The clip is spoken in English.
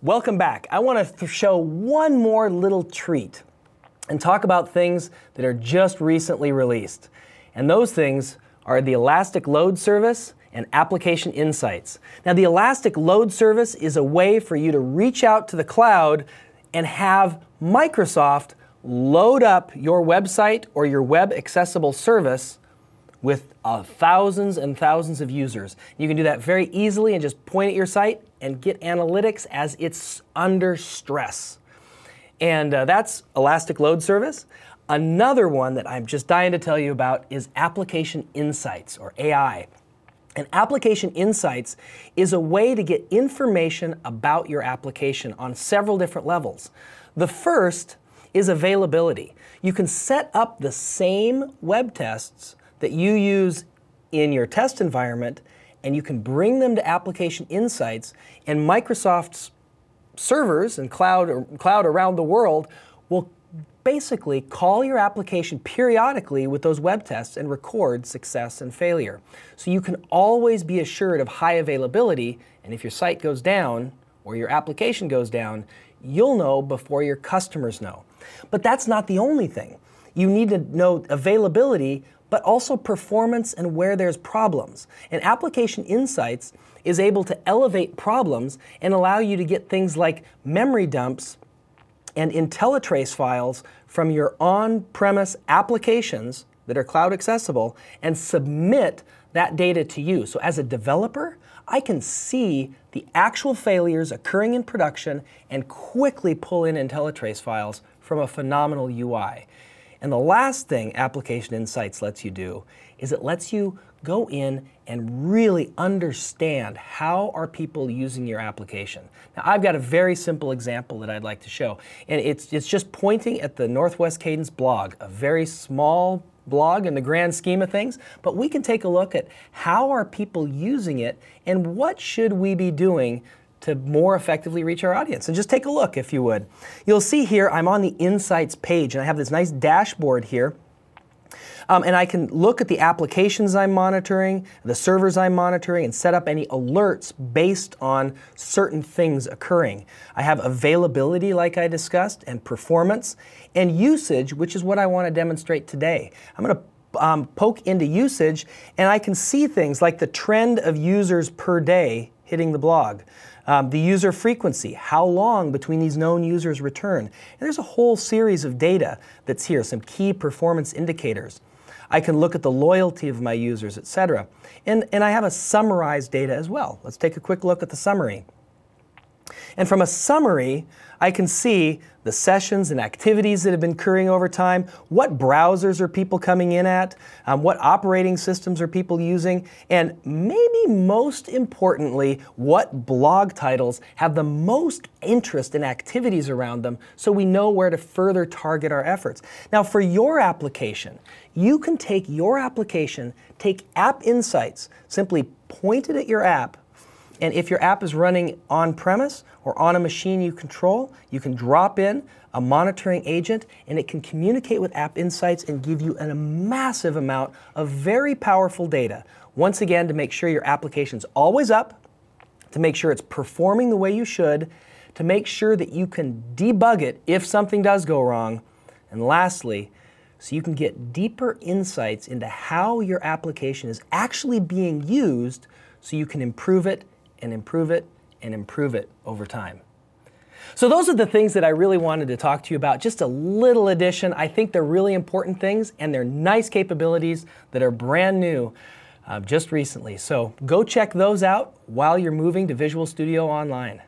Welcome back. I want to show one more little treat and talk about things that are just recently released. And those things are the Elastic Load Service and Application Insights. Now, the Elastic Load Service is a way for you to reach out to the cloud and have Microsoft load up your website or your web accessible service with thousands and thousands of users. You can do that very easily and just point at your site and get analytics as it's under stress. And that's Elastic Load Service. Another one that I'm just dying to tell you about is Application Insights, or AI. And Application Insights is a way to get information about your application on several different levels. The first is availability. You can set up the same web tests that you use in your test environment, and you can bring them to Application Insights, and Microsoft's servers and cloud around the world will basically call your application periodically with those web tests and record success and failure. So you can always be assured of high availability, and if your site goes down or your application goes down, you'll know before your customers know. But that's not the only thing. You need to know availability, but also performance and where there's problems. And Application Insights is able to elevate problems and allow you to get things like memory dumps and IntelliTrace files from your on-premise applications that are cloud accessible and submit that data to you. So as a developer, I can see the actual failures occurring in production and quickly pull in IntelliTrace files from a phenomenal UI. And the last thing Application Insights lets you do is it lets you go in and really understand how are people using your application. Now, I've got a very simple example that I'd like to show. And it's just pointing at the Northwest Cadence blog, a very small blog in the grand scheme of things, but we can take a look at how are people using it and what should we be doing to more effectively reach our audience. And just take a look, if you would. You'll see here I'm on the Insights page, and I have this nice dashboard here. And I can look at the applications I'm monitoring, the servers I'm monitoring, and set up any alerts based on certain things occurring. I have availability, like I discussed, and performance, and usage, which is what I want to demonstrate today. I'm going to poke into usage, and I can see things like the trend of users per day hitting the blog. The user frequency, how long between these known users return. And there's a whole series of data that's here, some key performance indicators. I can look at the loyalty of my users, etc. And I have a summarized data as well. Let's take a quick look at the summary. And from a summary, I can see the sessions and activities that have been occurring over time, what browsers are people coming in at, what operating systems are people using, and maybe most importantly, what blog titles have the most interest and activities around them so we know where to further target our efforts. Now, for your application, you can take your application, take App Insights, simply point it at your app, and if your app is running on-premise or on a machine you control, you can drop in a monitoring agent and it can communicate with App Insights and give you a massive amount of very powerful data. Once again, to make sure your application's always up, to make sure it's performing the way you should, to make sure that you can debug it if something does go wrong, and lastly, so you can get deeper insights into how your application is actually being used so you can improve it and improve it and improve it over time. So those are the things that I really wanted to talk to you about. Just a little addition. I think they're really important things and they're nice capabilities that are brand new just recently. So go check those out while you're moving to Visual Studio Online.